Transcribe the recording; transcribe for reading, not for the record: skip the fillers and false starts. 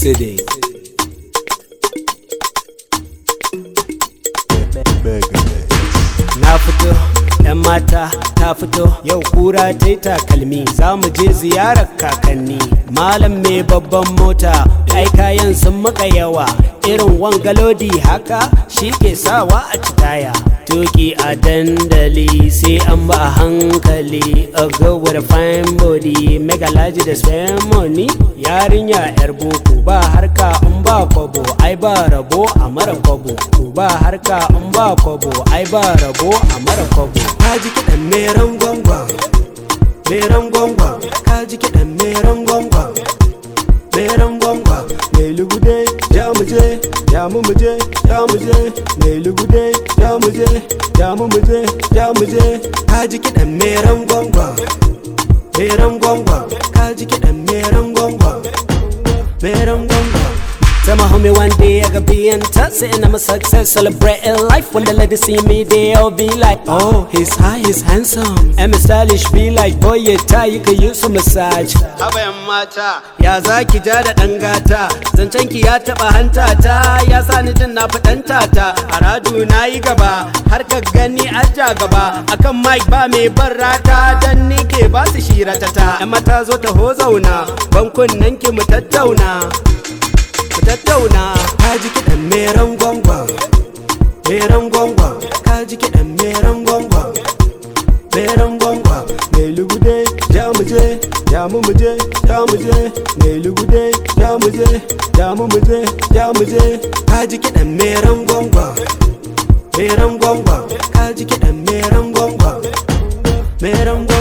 City. Na fito, 'yan mata ta fito, yau kura ta yi takalmi, za mu je ziyarar kakanni. Malam mai babban mota, ai kayan sun maka yawa, irin wangalodi haka shi ke sawa a citaya. Tuki a dandali sai an ba a hankali, a go with a fine body, mega large da spend money. Yarinya yar boko ba harka in ba kwabo, ai ba rabo a mara kwabo. Ba harka in ba kwabo, ai ba rabo a mara kwabo. Kaji kiɗan meran gwangwan, meran gwangwan. Kaji kiɗan meran gwangwan, meran gwangwan. Mai lugude ja muje, ja mu muje, ja muje. Mai lugude ja muje, ja mu muje, ja muje. Kaji kiɗan meran gwangwan, meran gwangwan. Kaji kiɗan meran gwangwan, meran gwangwan. Tell my homie one day I could be in touch, sitting I'm a success, celebrating life. When the ladies see me, they all be like, oh, he's high, he's handsome, and my stylish be like, boy, you're tight, you could use a massage. Haba yan mata, ya zaki ja da ɗan gata, zancen ki ya taɓa hanta ta, ya sa ni jin na faɗan tata. A radu na yi gaba, har ka gani aja gaba, akan mic ba mai barata, dan ni ke ba su shiratata. Yan mata zo ta ho zauna, bankun nan ki mu tattauna. Kaji kiɗan meran gwangwan, meran gwangwan. Kaji kiɗan meran gwangwan, meran gwangwan. Mai lugude ja muje, ja mu muje, ja muje. Mai lugude ja muje, ja mu muje, ja muje. Kaji kiɗan meran gwangwan, meran gwangwan. Kaji kiɗan meran gwangwan, meran gwangwan.